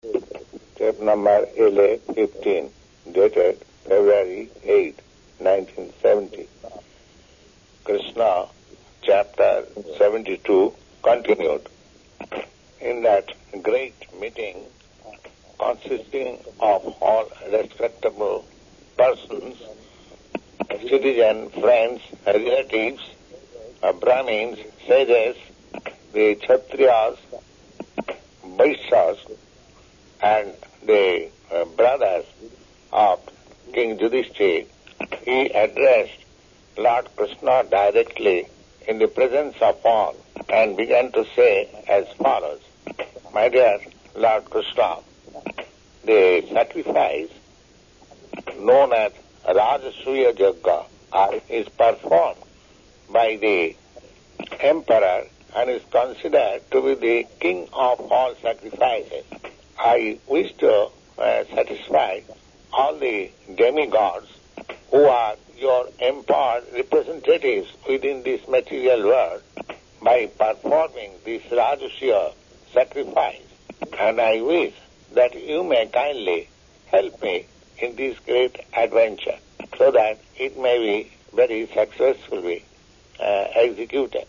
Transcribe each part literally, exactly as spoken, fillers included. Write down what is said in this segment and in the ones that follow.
Step number L A fifteen, dated February eighth, nineteen seventy. Krishna, chapter seventy-two, continued. In that great meeting, consisting of all respectable persons, citizens, friends, relatives, uh, Brahmins, sages, the Kshatriyas, Vaishyas, and the uh, brothers of King Yudhishthira, he addressed Lord Krishna directly in the presence of all and began to say as follows: My dear Lord Krishna, the sacrifice known as Rajasuya Yajna is performed by the emperor and is considered to be the king of all sacrifices. I wish to uh, satisfy all the demigods who are your empowered representatives within this material world by performing this Rajasuya sacrifice, and I wish that you may kindly help me in this great adventure so that it may be very successfully uh, executed.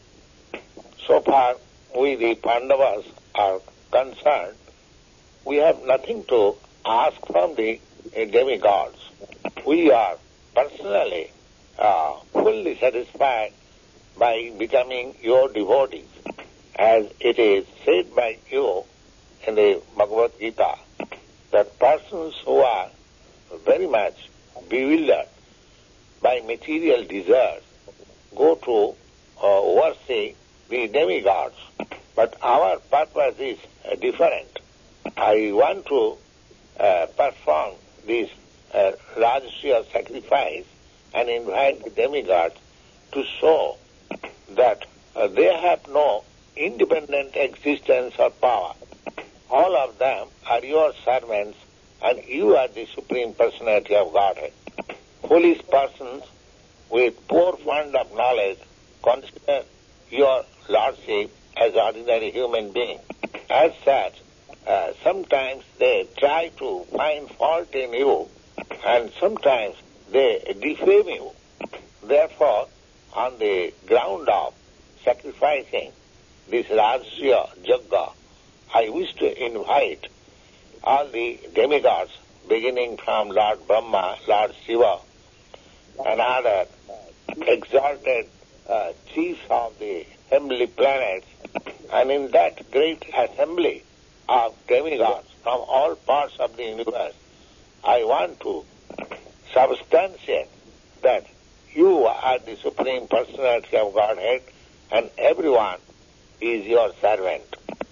So far, we the Pandavas are concerned, we have nothing to ask from the uh, demigods. We are personally uh, fully satisfied by becoming your devotees, as it is said by you in the Bhagavad Gita, that persons who are very much bewildered by material desires go to uh, worship the demigods. But our purpose is uh, different. I want to uh, perform this uh, Rajasuya sacrifice and invite the demigods to show that uh, they have no independent existence or power. All of them are your servants, and you are the Supreme Personality of Godhead. Foolish persons with poor fund of knowledge consider your lordship as ordinary human beings. As such, uh, sometimes they try to find fault in you, and sometimes they defame you. Therefore, on the ground of sacrificing this Rajasuya Yajna, I wish to invite all the demigods, beginning from Lord Brahma, Lord Shiva, and other exalted uh, chiefs of the heavenly planets, and in that great assembly of demigods from all parts of the universe, I want to substantiate that you are the Supreme Personality of Godhead and everyone is your servant.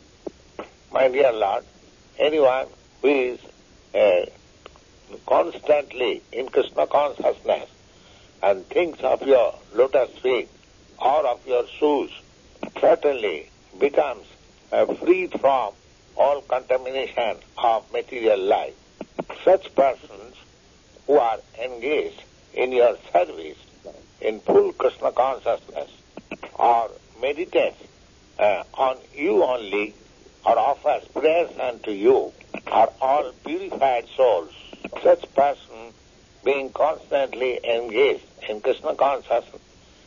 My dear Lord, anyone who is uh, constantly in Krishna consciousness and thinks of your lotus feet or of your shoes certainly becomes uh, freed from all contamination of material life. Such persons who are engaged in your service in full Krishna consciousness or meditate uh, on you only or offers prayers unto you are all purified souls. Such person, being constantly engaged in Krishna consciousness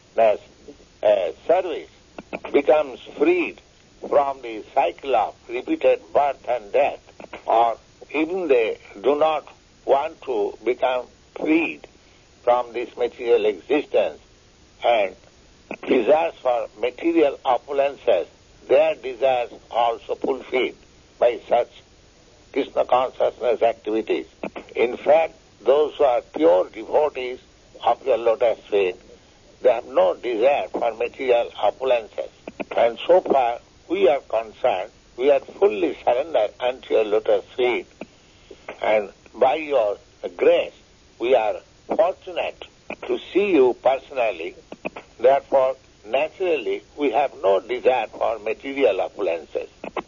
uh, service, becomes freed from the cycle of repeated birth and death, or even they do not want to become freed from this material existence and desires for material opulences, their desires also fulfilled by such Krishna consciousness activities. In fact, those who are pure devotees of your lotus feet, they have no desire for material opulences. And so far we are concerned, we are fully surrendered unto your lotus feet, and by your grace we are fortunate to see you personally. Therefore, naturally, we have no desire for material opulences.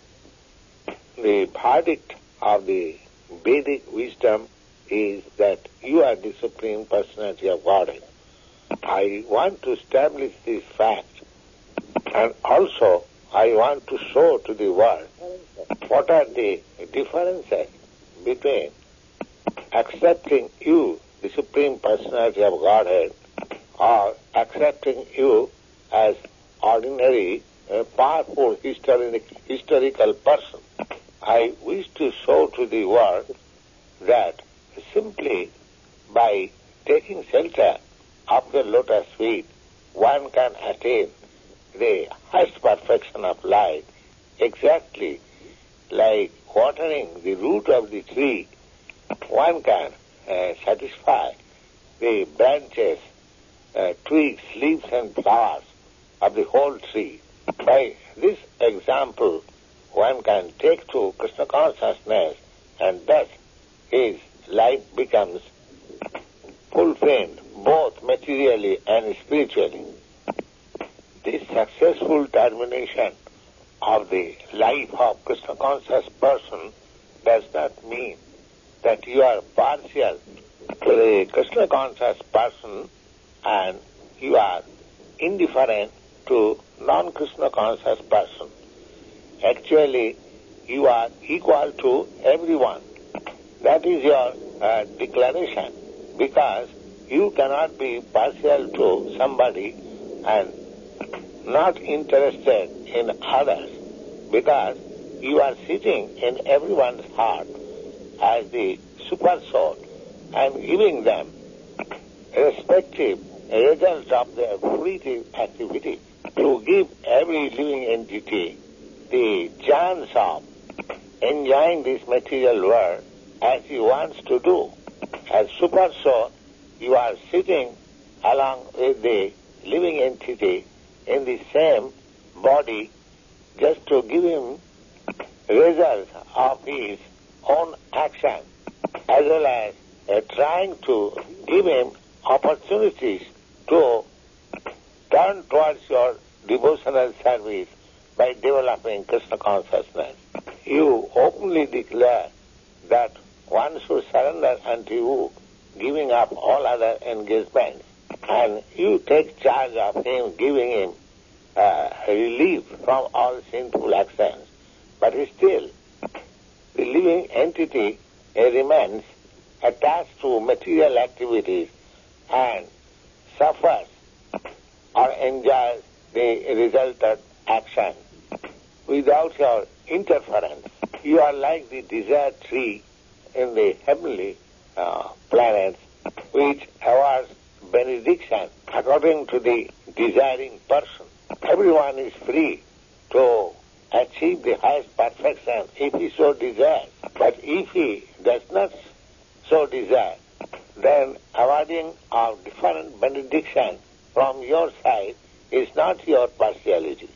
The verdict of the Vedic wisdom is that you are the Supreme Personality of Godhead. I want to establish this fact, and also I want to show to the world what are the differences between accepting you, the Supreme Personality of Godhead, or accepting you as ordinary, uh, powerful historic, historical person. I wish to show to the world that simply by taking shelter of the lotus feet, one can attain the highest perfection of life, exactly like watering the root of the tree. One can uh, satisfy the branches, uh, twigs, leaves and flowers of the whole tree. By this example, one can take to Krishna consciousness, and thus his life becomes fulfilled both materially and spiritually. This successful termination of the life of Krishna conscious person does not mean that you are partial to the Krishna conscious person and you are indifferent to non-Krishna conscious person. Actually, you are equal to everyone. That is your uh, declaration, because you cannot be partial to somebody and not interested in others, because you are sitting in everyone's heart as the super soul and giving them respective result of their fruitive activity to give every living entity the chance of enjoying this material world as he wants to do. As super soul, you are sitting along with the living entity in the same body just to give him results of his own action, as well as uh, trying to give him opportunities to turn towards your devotional service by developing Krishna consciousness. You openly declare that one should surrender unto you, giving up all other engagements, and you take charge of him, giving him uh, relief from all sinful actions. But still, the living entity uh, remains attached to material activities and suffers or enjoys the resultant action without your interference. You are like the desired tree in the heavenly uh, planets, which awards benediction according to the desiring person. Everyone is free to achieve the highest perfection if he so desires. But if he does not so desire, then awarding of different benediction from your side is not your partiality.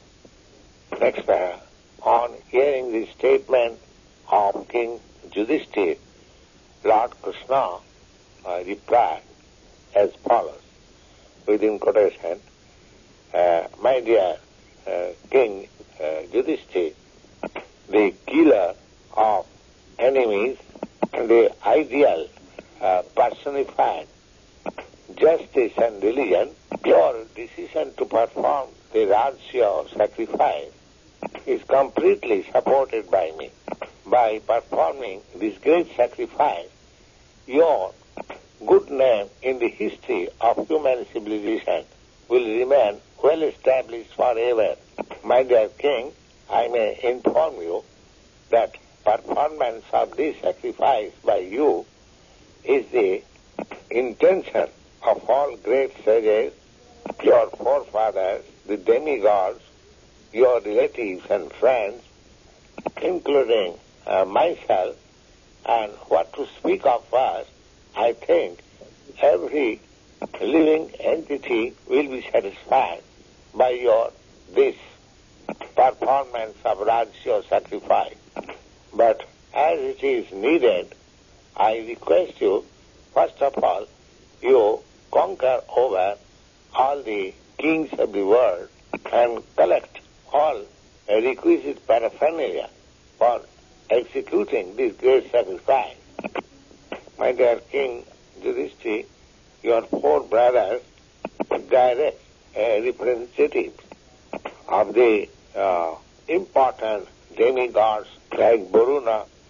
Next paragraph. On hearing the statement of King Yudhishthira, Lord Krishna uh, replied as follows, within quotation, uh, my dear uh, King uh, Yudhishthira, the killer of enemies and the ideal uh, personified justice and religion, your decision to perform the Rajya sacrifice is completely supported by me. By performing this great sacrifice, your good name in the history of human civilization will remain well established forever. My dear King, I may inform you that performance of this sacrifice by you is the intention of all great sages, your forefathers, the demigods, your relatives and friends, including uh, myself, and what to speak of first, I think every living entity will be satisfied by your this performance of Rajya sacrifice. But as it is needed, I request you, first of all, you conquer over all the kings of the world and collect all requisite paraphernalia for executing this great sacrifice. My dear King Yudhishthira, your four brothers, direct uh, representatives of the uh, important demigods like Varuna,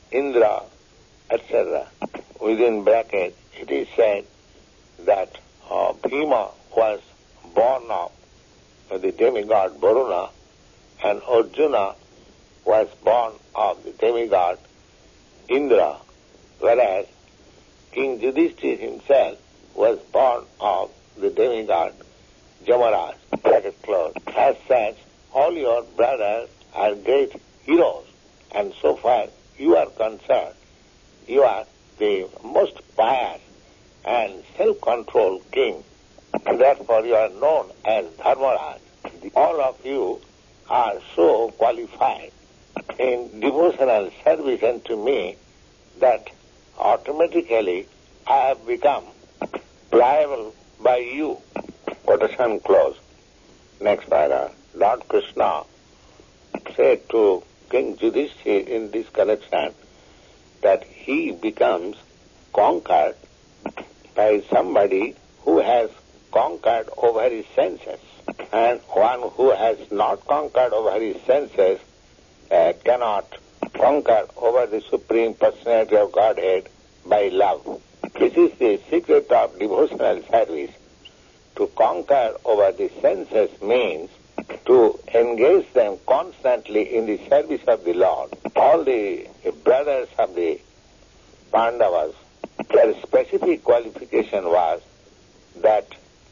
Indra, et cetera. Within bracket, it is said that uh, Bhima was born of the demigod Varuna, and Arjuna was born of the demigod Indra, whereas King Yudhishthira himself was born of the demigod Jamaraj. Bracket close. As such, all your brothers are great heroes, and so far you are concerned, you are the most pious and self-controlled king, and therefore you are known as Dharmaraj. All of you are so qualified in devotional service unto me that automatically I have become pliable by you. Quotation close. Next paragraph. Lord Krishna said to King Yudhishthira in this connection that he becomes conquered by somebody who has conquered over his senses, and one who has not conquered over his senses uh, cannot conquer over the Supreme Personality of Godhead by love. This is the secret of devotional service. To conquer over the senses means to engage them constantly in the service of the Lord. All the brothers of the Pandavas, their specific qualification was that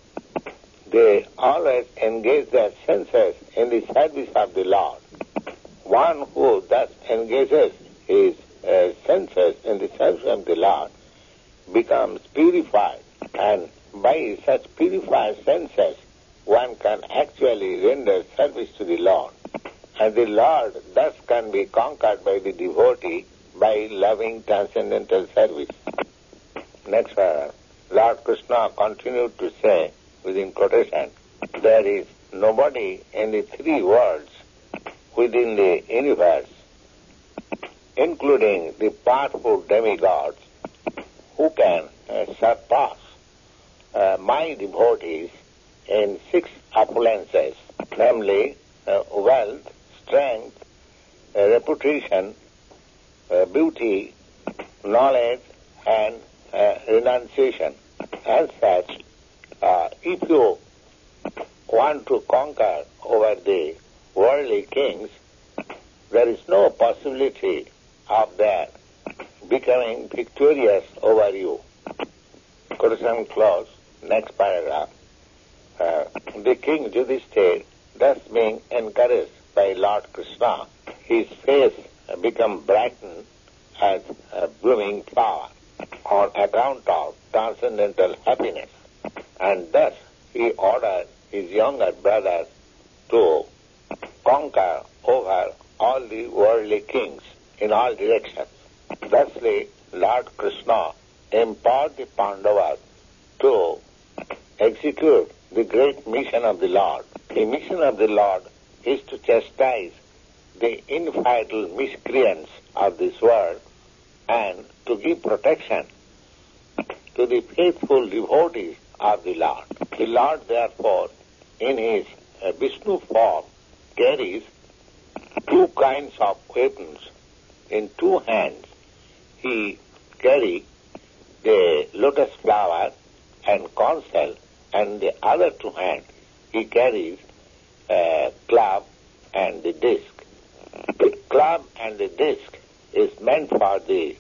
they always engage their senses in the service of the Lord. One who thus engages his uh, senses in the service of the Lord becomes purified, and by such purified senses one can actually render service to the Lord. And the Lord thus can be conquered by the devotee by loving transcendental service. Next paragraph. Lord Krishna continued to say, within quotation, there is nobody in the three worlds within the universe, including the powerful demigods, who can uh, surpass uh, my devotees in six opulences, namely uh, wealth, strength, uh, reputation, uh, beauty, knowledge, and uh, renunciation. As such, uh, if you want to conquer over the worldly kings, there is no possibility of their becoming victorious over you. Quotation close. Next paragraph. Uh, the king Yudhishthira, thus being encouraged by Lord Krishna, his face became brightened as a blooming flower on account of transcendental happiness, and thus he ordered his younger brothers to conquer over all the worldly kings in all directions. Thusly, Lord Krishna empowered the Pandavas to execute the great mission of the Lord. The mission of the Lord is to chastise the infidel miscreants of this world and to give protection to the faithful devotees of the Lord. The Lord, therefore, in his uh, Vishnu form, carries two kinds of weapons. In two hands, he carries the lotus flower and conch shell, and the other two hands, he carries a club and the disc. The club and the disc is meant for the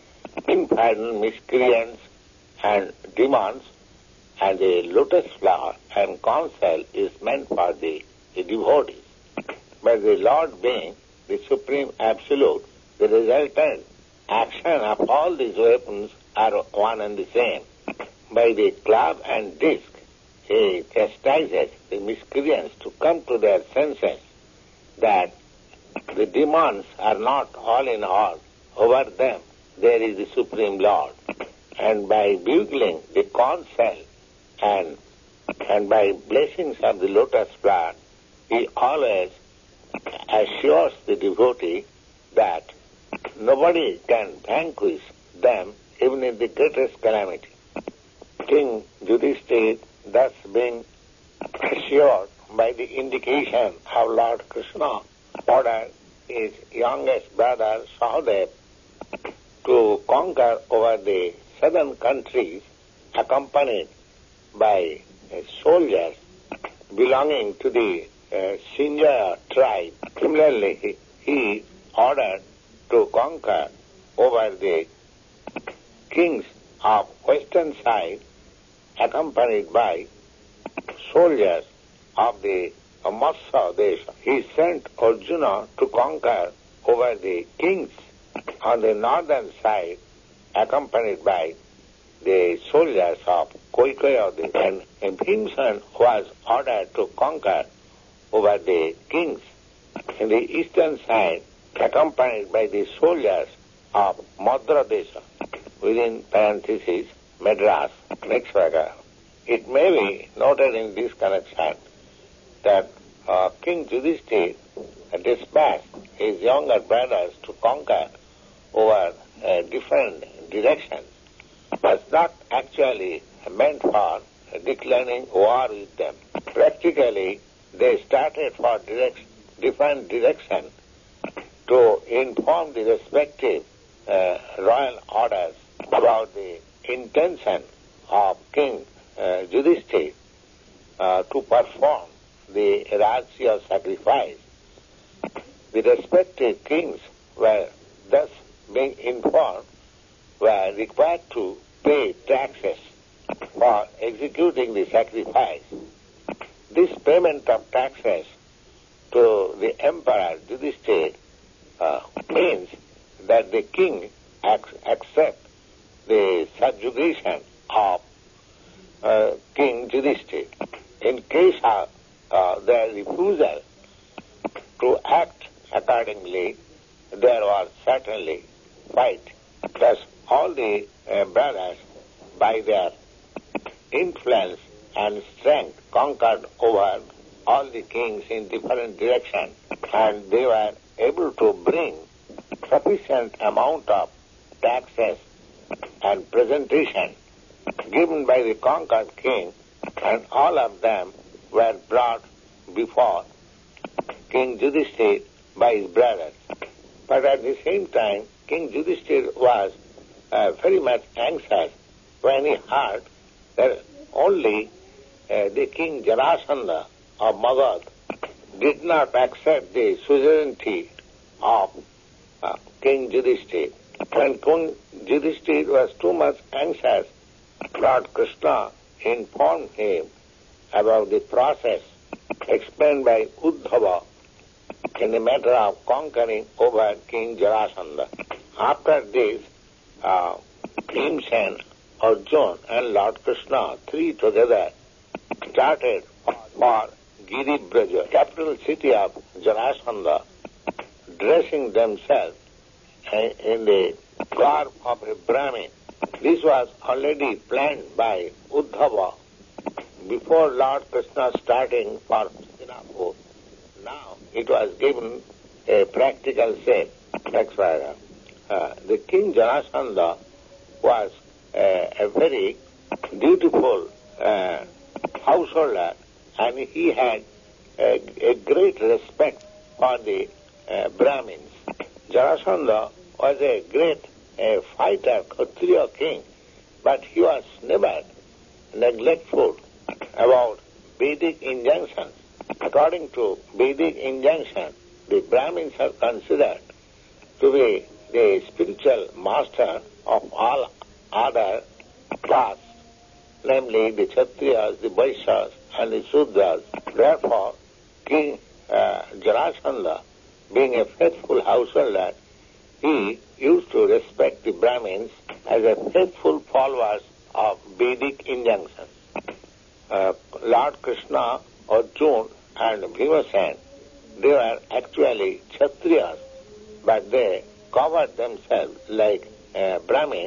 infidel miscreants and demons, and the lotus flower and conch shell is meant for the, the devotees. But the Lord being the Supreme Absolute, the resultant action of all these weapons are one and the same. By the club and disc, he chastises the miscreants to come to their senses that the demons are not all in all. Over them there is the Supreme Lord. And by bugling the conch shell and, and by blessings of the lotus flower, he always assures the devotee that nobody can vanquish them even in the greatest calamity. King Yudhishthira, thus being assured by the indication of Lord Krishna, ordered his youngest brother Sahadev to conquer over the southern countries accompanied by uh, soldiers belonging to the uh, Sinjaya tribe. Similarly, he, he ordered to conquer over the kings of western side accompanied by soldiers of the Matsya Desha. He sent Arjuna to conquer over the kings on the northern side accompanied by the soldiers of Koikaya, and, and Bhimsen was ordered to conquer over the kings in the eastern side accompanied by the soldiers of Madra Desha, within parentheses, Madras. Next paragraph. It may be noted in this connection that uh, King Yudhishthira dispatched his younger brothers to conquer over uh, different directions, was not actually meant for declaring war with them. Practically, they started for direct, different directions to inform the respective uh, royal orders about the intention of King uh, Yudhishthira uh, to perform the Rajya sacrifice. The respective kings were thus being informed were required to pay taxes for executing the sacrifice. This payment of taxes to the Emperor Yudhishthira uh, means that the king ac- accepts the subjugation of uh, King Yudhishthira. In case of uh, their refusal to act accordingly, there was certainly fight. Thus, all the uh, brothers, by their influence and strength, conquered over all the kings in different directions, and they were able to bring sufficient amount of taxes and presentation given by the conquered king, and all of them were brought before King Yudhishthira by his brothers. But at the same time, King Yudhishthira was uh, very much anxious when he heard that only uh, the king Jarasandha of Magad did not accept the suzerainty of uh, King Yudhishthira. When King Yudhishthira was too much anxious, Lord Krishna informed him about the process explained by Uddhava in the matter of conquering over King Jarasandha. After this, uh, Bhimsen, Arjuna and Lord Krishna, three together, started for Giribraja, capital city of Jarasandha, dressing themselves in the garb of a Brahmin. This was already planned by Uddhava before Lord Krishna starting for Hastinapur. Now it was given a practical shape. Next paragraph. Uh, the king Jarasandha was uh, a very dutiful uh, householder, and he had a, a great respect for the uh, Brahmins. Jarasandha was a great uh, fighter, Kshatriya king, but he was never neglectful about Vedic injunctions. According to Vedic injunction, the Brahmins are considered to be the spiritual master of all other castes, namely the Kshatriyas, the Vaishyas, and the Sudras. Therefore, King uh, Jarasandha, being a faithful householder, he used to respect the Brahmins as a faithful followers of Vedic injunctions. Uh, Lord Krishna, Arjuna, and Bhimsen, they were actually Kshatriyas, but they covered themselves like uh, Brahmin,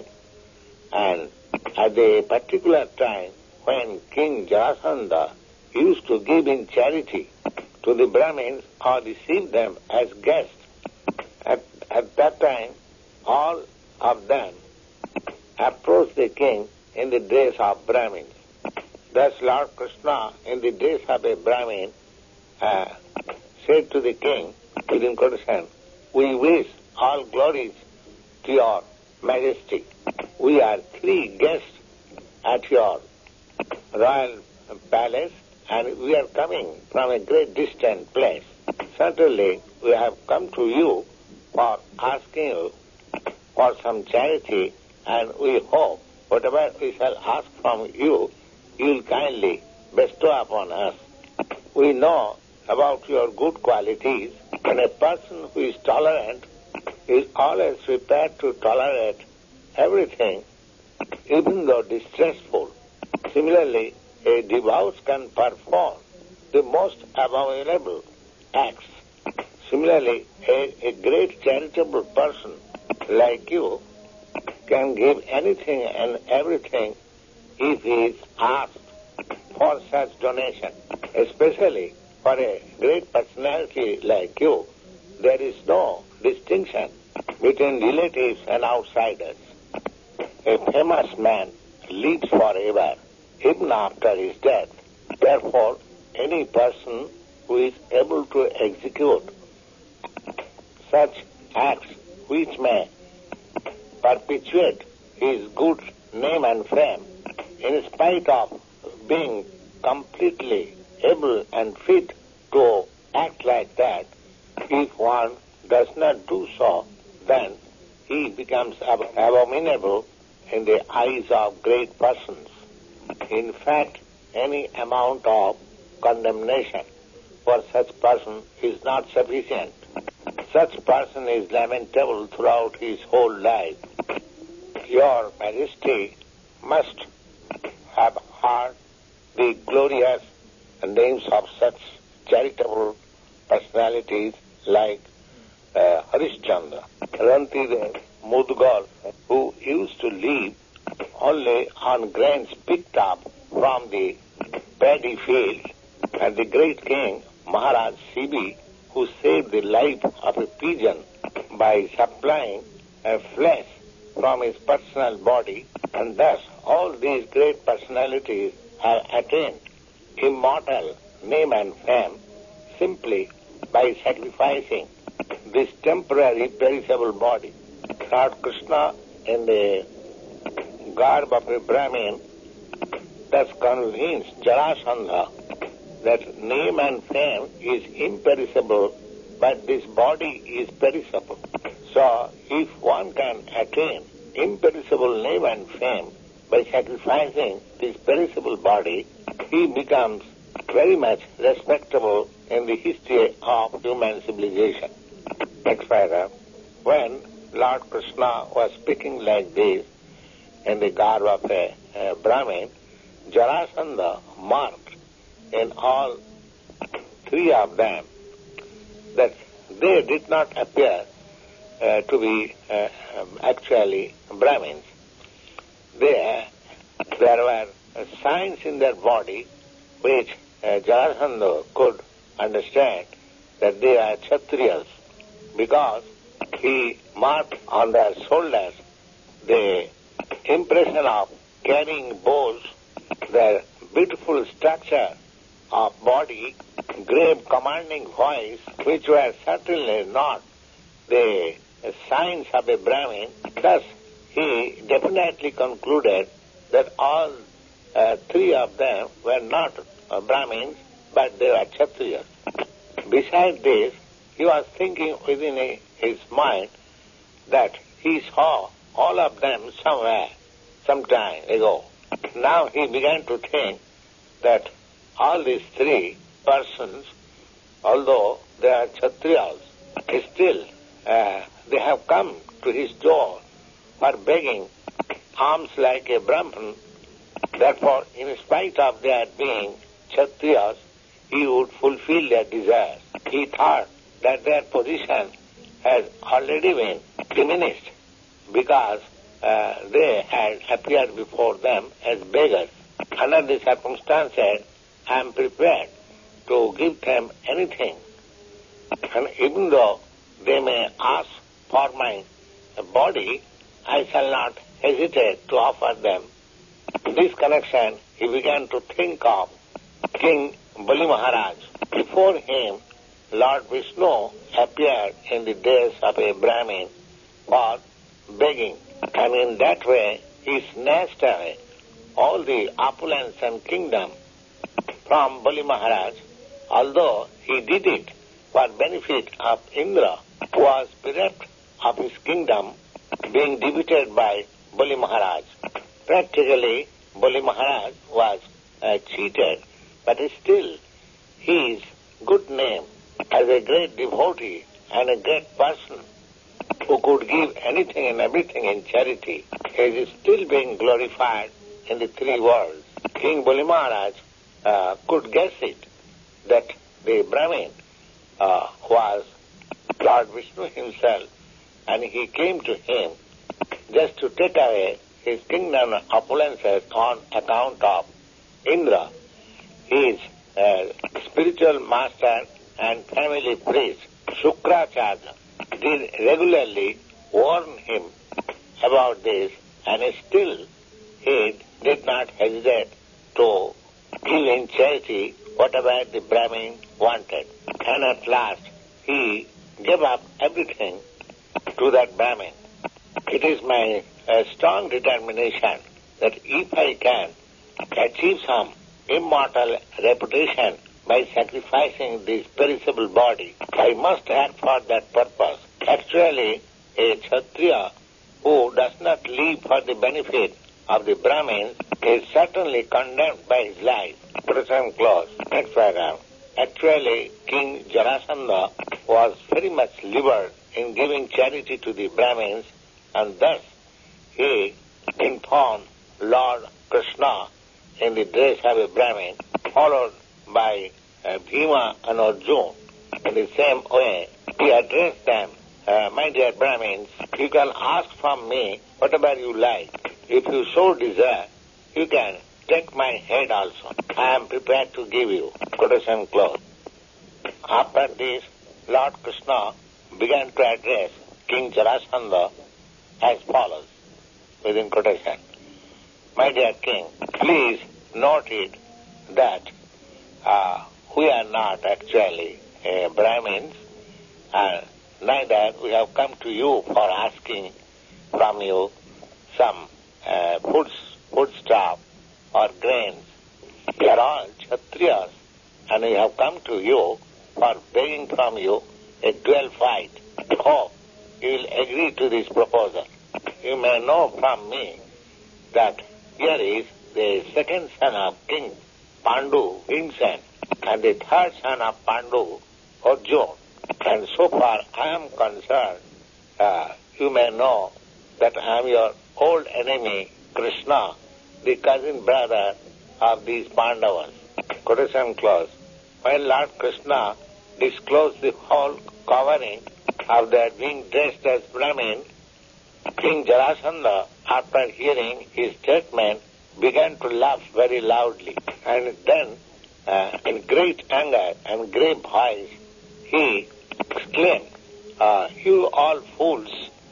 and at the particular time when King Jarasandha used to give in charity to the Brahmins or receive them as guests, at, at that time all of them approached the king in the dress of Brahmins. Thus Lord Krishna, in the dress of a Brahmin, uh, said to the king, within quotation, "We wish all glories to your majesty. We are three guests at your royal palace, and we are coming from a great distant place. Certainly, we have come to you for asking you for some charity, and we hope whatever we shall ask from you, you will kindly bestow upon us. We know about your good qualities, and a person who is tolerant is always prepared to tolerate everything, even though distressful. Similarly, a devout can perform the most abominable acts. Similarly, a, a great charitable person like you can give anything and everything if he is asked for such donation. Especially for a great personality like you, there is no distinction between relatives and outsiders. A famous man lives forever, even after his death. Therefore, any person who is able to execute such acts which may perpetuate his good name and fame, in spite of being completely able and fit to act like that, if one does not do so, then he becomes ab- abominable in the eyes of great persons. In fact, any amount of condemnation for such person is not sufficient. Such person is lamentable throughout his whole life. Your Majesty must have heard the glorious names of such charitable personalities like uh, Harishchandra, Rantidev, Mudgal, who used to live only on grains picked up from the paddy fields, and the great king Maharaj Sibi, who saved the life of a pigeon by supplying a flesh from his personal body, and thus all these great personalities have attained immortal name and fame simply by sacrificing this temporary perishable body. Lord Krishna, in the garb of a Brahmin, thus convinced Jarasandha that name and fame is imperishable, but this body is perishable. So, if one can attain imperishable name and fame by sacrificing this perishable body, he becomes very much respectable in the history of human civilization. Next paragraph. When Lord Krishna was speaking like this in the garb of a, a Brahmin, Jarasandha marked in all three of them that they did not appear uh, to be uh, um, actually Brahmins. There, there were uh, signs in their body which uh, Jarasandha could understand that they are Kshatriyas, because he marked on their shoulders the impression of carrying bows, their beautiful structure of body, grave commanding voice, which were certainly not the signs of a Brahmin. Thus, he definitely concluded that all uh, three of them were not uh, Brahmins, but they were Kshatriyas. Besides this, he was thinking within a, his mind that he saw all of them somewhere, some time ago. Now he began to think that all these three persons, although they are Kshatriyas, still uh, they have come to his door for begging alms like a Brahman. Therefore, in spite of their being Kshatriyas, he would fulfill their desires. He thought that their position has already been diminished because uh, they had appeared before them as beggars. Under the circumstances, I am prepared to give them anything. And even though they may ask for my body, I shall not hesitate to offer them. In this connection, he began to think of King Bali Maharaj. Before him, Lord Vishnu appeared in the days of a Brahmin for begging. And in that way, he snatched away all the opulence and kingdom from Bali Maharaj, although he did it for benefit of Indra, who was bereft of his kingdom, being defeated by Bali Maharaj. Practically, Bali Maharaj was uh, cheated, but still his good name as a great devotee and a great person who could give anything and everything in charity is still being glorified in the three worlds. King Bali Maharaj uh, could guess it, that the Brahmin uh, was Lord Vishnu himself, and he came to him just to take away his kingdom opulences on account of Indra. His uh, spiritual master and family priest, Shukracharya, did regularly warn him about this, and still he did not hesitate to give in charity whatever the Brahmin wanted. And at last he gave up everything to that Brahmin. It is my uh, strong determination that if I can achieve some immortal reputation by sacrificing this perishable body, I must act for that purpose. Actually, a Kshatriya who does not live for the benefit of the Brahmins is certainly condemned by his life. Present clause. Next paragraph. Actually, King Jarasandha was very much liberal in giving charity to the Brahmins, and thus he informed Lord Krishna in the dress of a Brahmin, followed by uh, Bhima and Arjuna. In the same way, he addressed them, uh, my dear Brahmins, you can ask from me whatever you like. If you so desire, you can take my head also. I am prepared to give you. Quotation close. After this, Lord Krishna began to address King Jarasandha as follows, within quotation. My dear king, please note it that uh, we are not actually uh, Brahmins, and neither we have come to you for asking from you some uh, food, food stuff or grains. We are all Kshatriyas, and we have come to you for begging from you a duel fight. Hope you will agree to this proposal. You may know from me that here is the second son of King Pandu, Bhimsen, and the third son of Pandu, Arjuna. And so far I am concerned, uh, you may know that I am your old enemy, Krishna, the cousin brother of these Pandavas. Quotation close. When Lord Krishna disclosed the whole covering of their being dressed as Brahmin, King Jarasandha, after hearing his statement, began to laugh very loudly. And then, uh, in great anger and great voice, he exclaimed, uh, you all fools,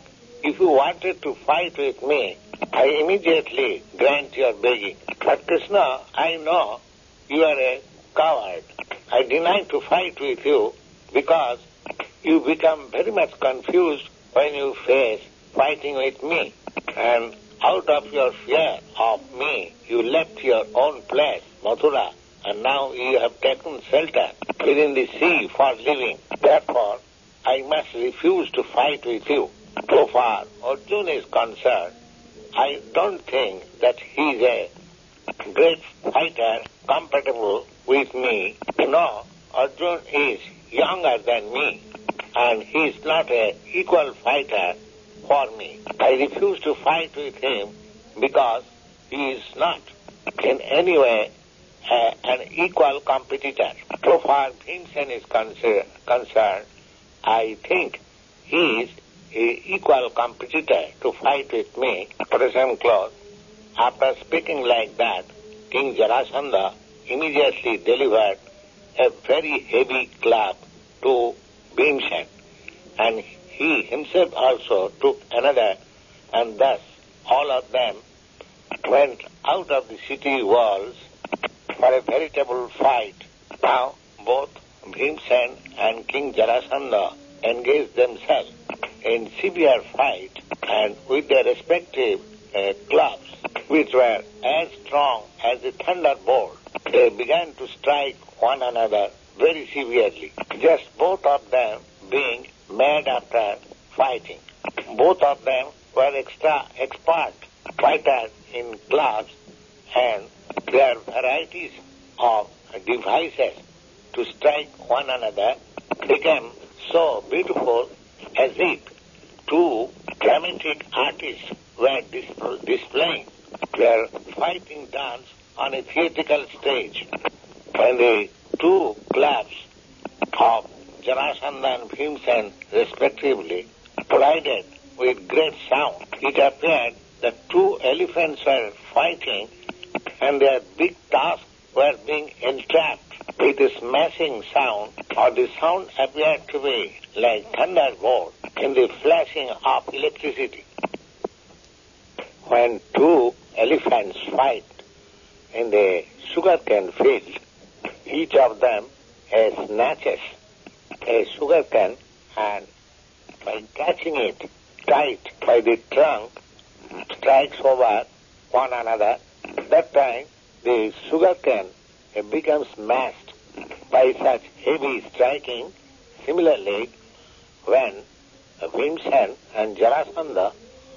if you wanted to fight with me, I immediately grant your begging. But Krishna, I know you are a coward. I deny to fight with you because you become very much confused when you face fighting with me. And out of your fear of me, you left your own place, Mathura, and now you have taken shelter within the sea for living. Therefore, I must refuse to fight with you. So far, Arjuna is concerned, I don't think that he is a great fighter compatible with me. No, Arjuna is younger than me, and he is not an equal fighter for me. I refuse to fight with him because he is not in any way uh, an equal competitor. So far Bhimsen is concern, concerned, I think he is an equal competitor to fight with me. Present close. After speaking like that, King Jarasandha immediately delivered a very heavy club to Bhimsen, and he himself also took another, and thus all of them went out of the city walls for a veritable fight. Now both Bhimsen and King Jarasandha engaged themselves in severe fight, and with their respective uh, clubs, which were as strong as the thunderbolt, they began to strike one another very severely, just both of them being mad after fighting. Both of them were extra expert fighters in clubs, and their varieties of devices to strike one another became so beautiful as if two dramatic artists were dis- displaying their fighting dance on a theatrical stage. When the two clubs of Jarasandha and Bhimsen respectively collided with great sound, it appeared that two elephants were fighting and their big tusks were being entrapped with a smashing sound, or the sound appeared to be like thunderbolt in the flashing of electricity. When two elephants fight in the sugarcane field, each of them uh, snatches a sugarcane and by catching it tight by the trunk, strikes over one another. That time the sugarcane uh, becomes smashed by such heavy striking. Similarly, when uh, Bhimsen and Jarasandha,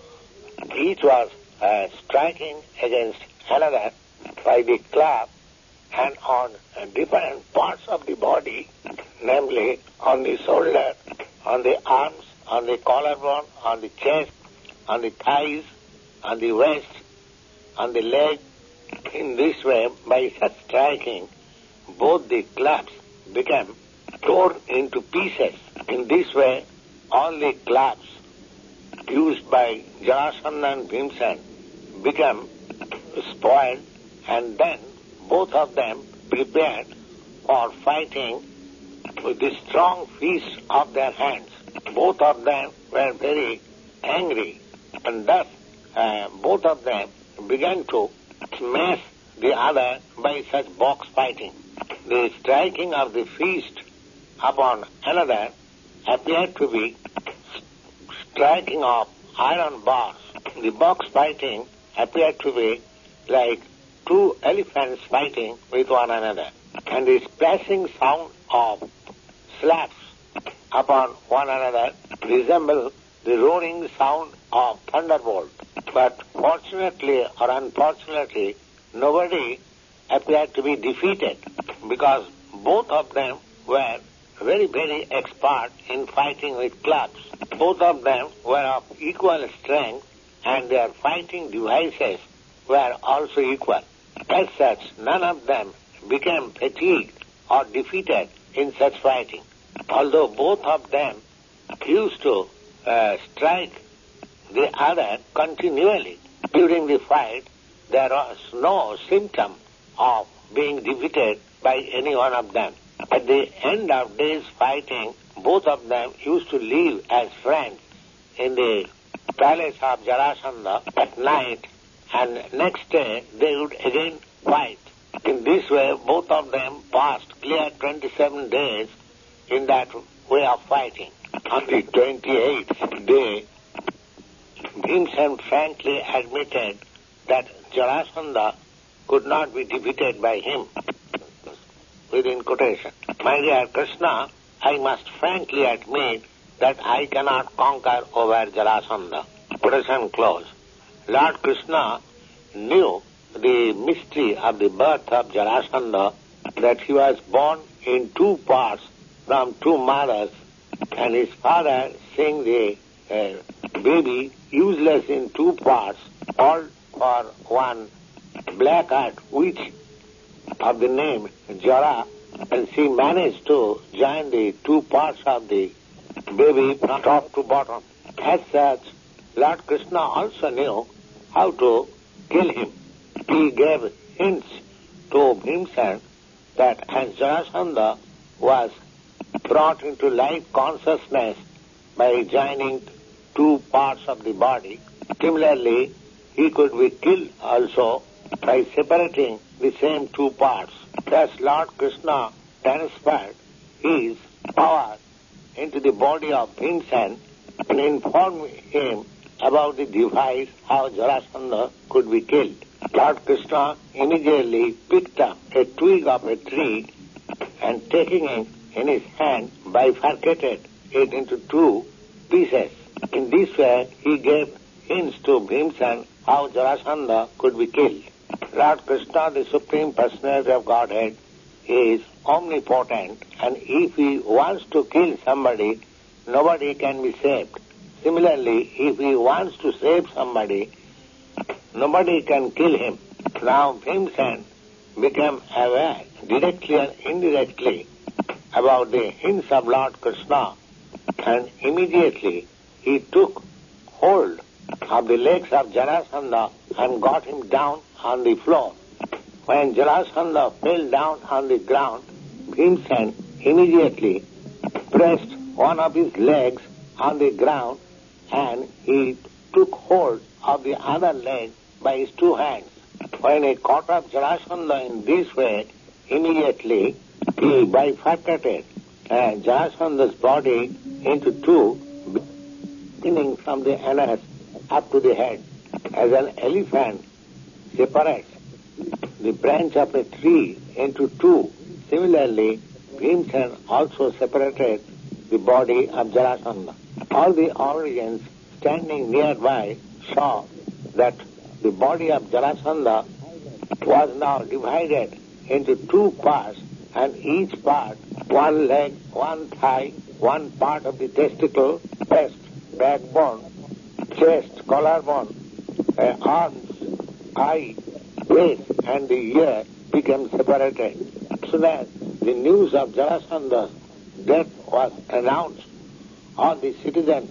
each was uh, striking against another by the club and on uh, different parts of the body, namely on the shoulder, on the arms, on the collarbone, on the chest, on the thighs, on the waist, on the leg. In this way, by such striking, both the clubs became torn into pieces. In this way, all the clubs used by Jarasandha and Bhimsen became spoiled, and then both of them prepared for fighting with the strong fists of their hands. Both of them were very angry, and thus uh, both of them began to smash the other by such box fighting. The striking of the fist upon another appeared to be striking of iron bars. The box fighting appeared to be like two elephants fighting with one another, and the splashing sound of slaps upon one another resembled the roaring sound of thunderbolt. But fortunately or unfortunately, nobody appeared to be defeated, because both of them were very, very expert in fighting with clubs. Both of them were of equal strength, and their fighting devices were also equal. As such, none of them became fatigued or defeated in such fighting. Although both of them used to uh, strike the other continually during the fight, there was no symptom of being defeated by any one of them. At the end of day's fighting, both of them used to live as friends in the palace of Jarasandha at night, and next day they would again fight. In this way, both of them passed clear twenty-seven days in that way of fighting. On the twenty-eighth day, Bhimsen frankly admitted that Jarasandha could not be defeated by him. Within quotation, my dear Krishna, I must frankly admit that I cannot conquer over Jarasandha. Quotation close. Lord Krishna knew the mystery of the birth of Jarasandha, that he was born in two parts from two mothers, and his father, seeing the uh, baby useless in two parts, called for one black-eyed witch of the name Jara, and she managed to join the two parts of the baby from top to bottom. As such, Lord Krishna also knew how to kill him. He gave hints to Bhimsen that as Jarasandha was brought into life consciousness by joining two parts of the body, similarly he could be killed also by separating the same two parts. Thus Lord Krishna transferred his power into the body of Bhimsen and informed him about the device how Jarasandha could be killed. Lord Krishna immediately picked up a twig of a tree and taking it in his hand bifurcated it into two pieces. In this way he gave hints to Bhimsen how Jarasandha could be killed. Lord Krishna, the Supreme Personality of Godhead, is omnipotent, and if he wants to kill somebody, nobody can be saved. Similarly, if he wants to save somebody, nobody can kill him. Now Bhimsen became aware, directly and indirectly, about the hints of Lord Krishna, and immediately he took hold of the legs of Jarasandha and got him down on the floor. When Jarasandha fell down on the ground, Bhimsen immediately pressed one of his legs on the ground and he took hold of the other leg by his two hands. When he caught up Jarasandha in this way, immediately he bifurcated uh, Jarasandha's body into two, beginning from the anus up to the head. As an elephant separates the branch of a tree into two, similarly Bhimsen also separated the body of Jarasandha. All the audience standing nearby saw that the body of Jarasandha was now divided into two parts, and each part, one leg, one thigh, one part of the testicle, breast, backbone, chest, collarbone, uh, arms, eye, face, and the ear became separated. So that the news of Jarasandha's death was announced, all the citizens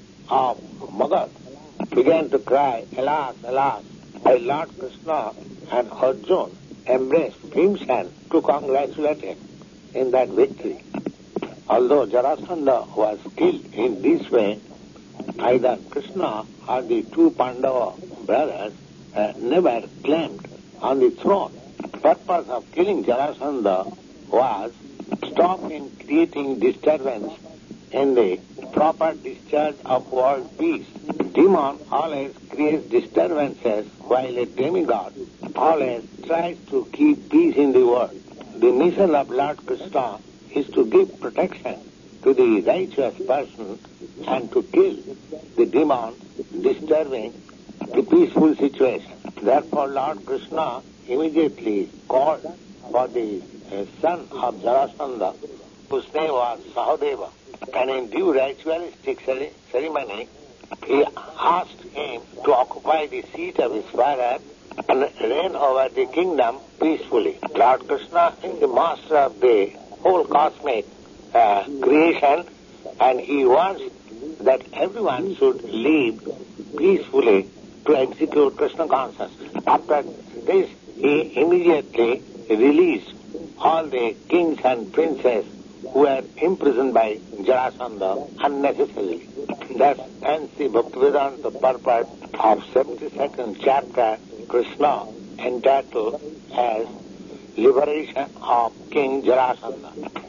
of Magad began to cry, alas, alas, while Lord Krishna and Arjuna embraced Bhimsen to congratulate him in that victory. Although Jarasandha was killed in this way, either Krishna or the two Pandava brothers uh, never claimed on the throne. The purpose of killing Jarasandha was to stop him creating disturbance in the proper discharge of world peace. Demon always creates disturbances, while a demigod always tries to keep peace in the world. The mission of Lord Krishna is to give protection to the righteous person and to kill the demon disturbing the peaceful situation. Therefore Lord Krishna immediately called for the uh, son of Jarasandha, whose name was Sahadeva, and in due ritualistic ceremony he asked him to occupy the seat of his father and reign over the kingdom peacefully. Lord Krishna is the master of the whole cosmic uh, creation, and he wants that everyone should live peacefully to execute Krishna consciousness. After this, he immediately released all the kings and princes who were imprisoned by Jarasandha unnecessarily. Thus ends the Bhaktivedanta purport of seventy-second chapter, Krishna, entitled as Liberation of King Jarasandha.